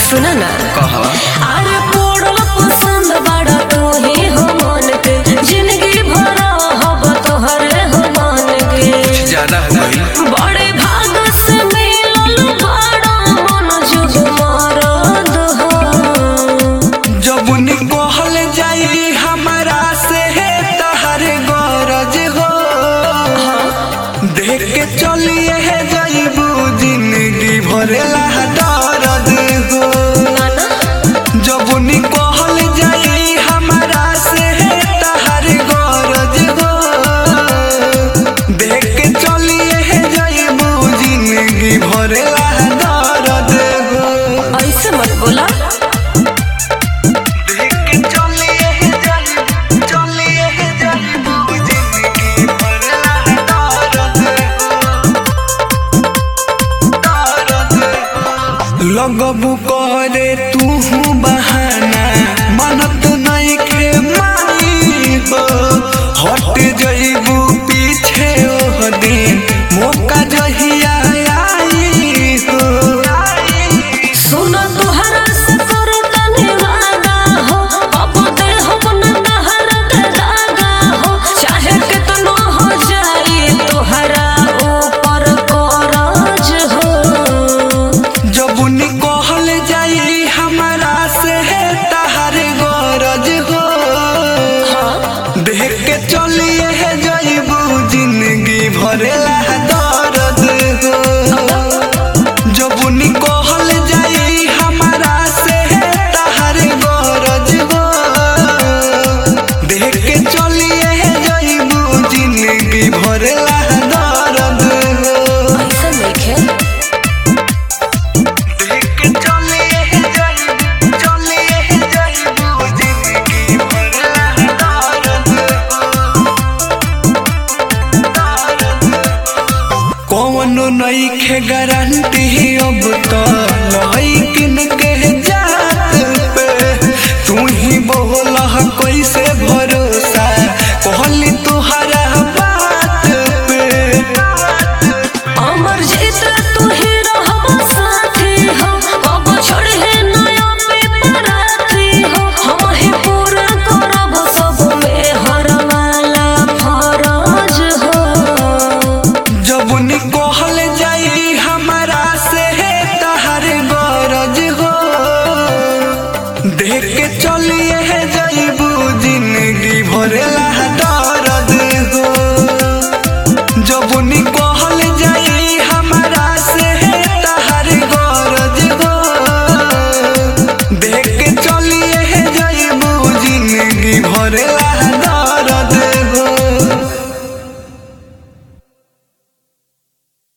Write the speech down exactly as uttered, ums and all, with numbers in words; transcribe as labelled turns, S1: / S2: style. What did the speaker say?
S1: सुना ना
S2: कहा
S1: अरे पोड़ल पसंद बड़ा तू ही हो मन के जिंदगी भर हब तोहरे हो मन के
S2: ज्यादा हो गई
S1: बड़े भाग से मिलल बड़ा मन जुग मरद हो
S2: जब निकल जाई हमारा से तहर गरज हो देख के चलिए जाइबू जिंदगी भरेला दर्द हो जब निकल जाई हमारा से तहर गरज हो देख के चलिए जाइबू जिंदगी भरेला दर्द हो
S1: ऐसे मत बोला
S2: लगबू करे तू बहाना मनत नहीं के मानी हो हट जइबू पीछे ओह दिन मौका जहिया आई हो
S1: सुनो तोहरा से करो तने वादा हो अब दे हम न तहरा के दागा हो चाहे कितना हो जाए तोहरा ऊपर करज हो
S2: जब निकल जाई हमारा से तहर गरज हो देख के चलिए जाइबू जिंदगी भरेला दर्द हो जब निकल जाई हमारा से तहर गरज हो देख के चलिए जाइबू जिंदगी भरेला दर्द हो
S1: ऐसा देखे
S2: देख के चलिए जाइबू चलिए जाइबू जिंदगी भरेला दर्द हो कौनो नइखे गारंटी